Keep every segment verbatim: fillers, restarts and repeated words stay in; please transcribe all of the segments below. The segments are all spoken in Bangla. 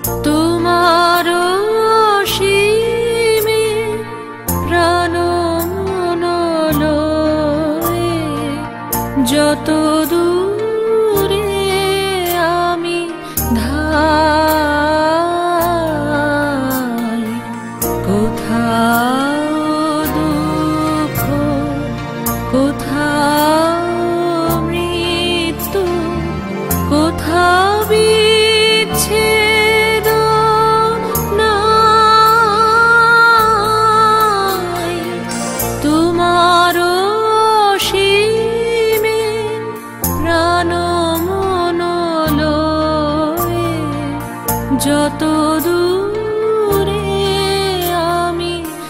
তোমার অসীমে প্রাণ মন লয়ে যত দূরে আমি ধাই, কোথাও দুঃখ, কোথাও মৃত্যু, কোথাও বিচ্ছেদ নাই। তোমার অসীমে প্রাণ মন লয়ে যত দূরে আমি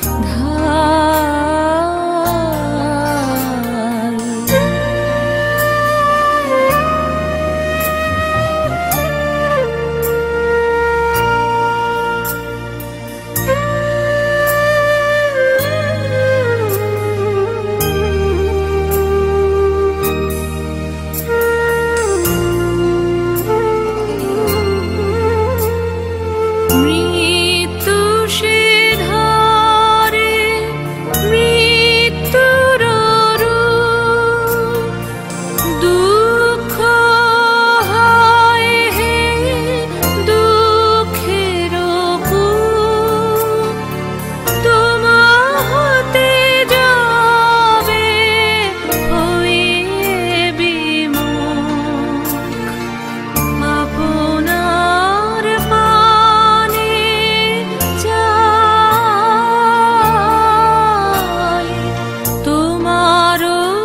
মৃত্যু সে ধারে মৃত্যুর রূপ, দুঃখ হয় হে দুঃখের কূপ। তোমা হতে যাবে হয়ে বিমুখ, আপনার পানে চাই। তোমার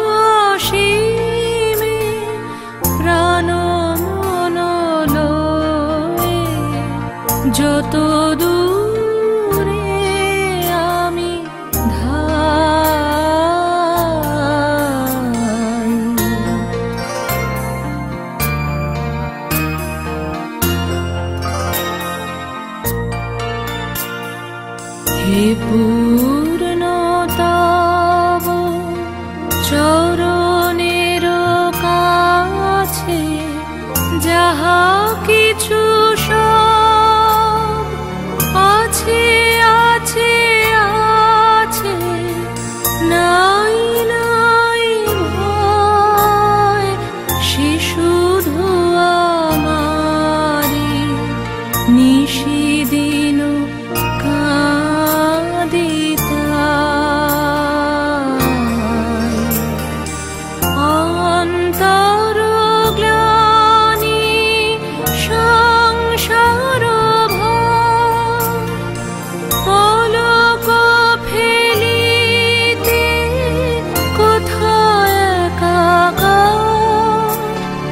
অসীমে প্রাণ মন লয়ে যত দূরে আমি ধাই। হে পূর্ণতম চরণের কাছে যাহা কিছু সব আছে আছে আছে, নাই নাই ভয়, সে শুধু আমারি নিশিদিন অন্তর গ্লানি সংসার পলক ফেলিতে কোথায় একাকার,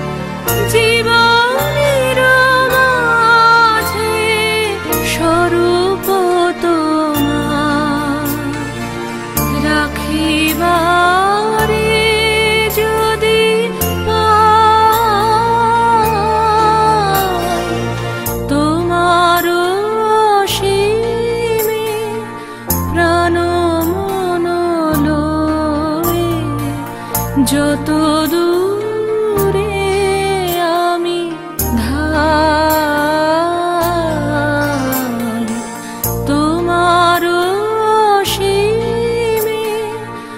জীবনের মাঝে স্বরূপ তোমার রাখিবারে যদি পাই। তোমার অসীমে প্রাণ মন লয়ে যত দূরে আমি ধাই। তোমার অসীমে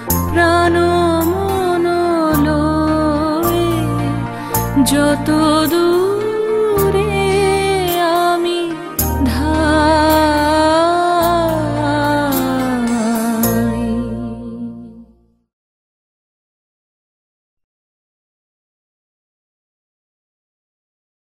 প্রাণ মন লয়ে যত